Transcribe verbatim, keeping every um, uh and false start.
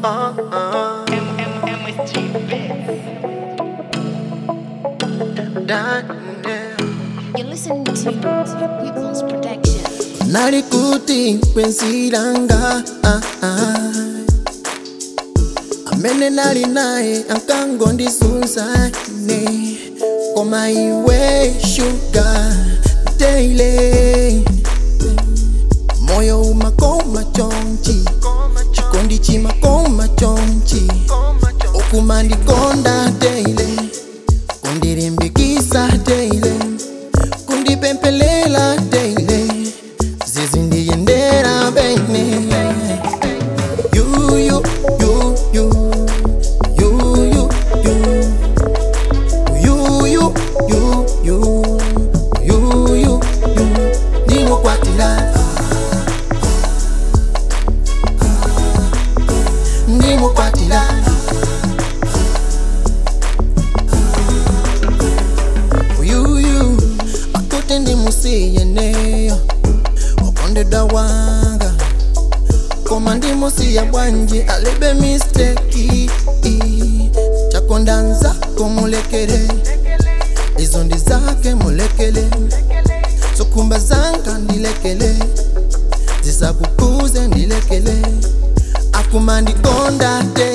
uh, uh. M S G You're listening to People's Protection. Narikuti pensiranga ah, ah. Amene nali naye ankangondi sunzane koma iwe sugar daily moyo umakoma chonchi chikondi chimakoma chonchi ukumandikonda daily kundirimbikisa daily kundipempelela daily zizindiyendera bene you you you you you you you you you you you you you ndimukwatira ndimukwatira you you akute ndimusiyeneyo okondeda wanga koma ndimusiya bwanji alibe mistake chakondanza kumulekele izo ndi zake mulekele sokumba zanga ndilekele zisakukuze ndilekele akumandikonda te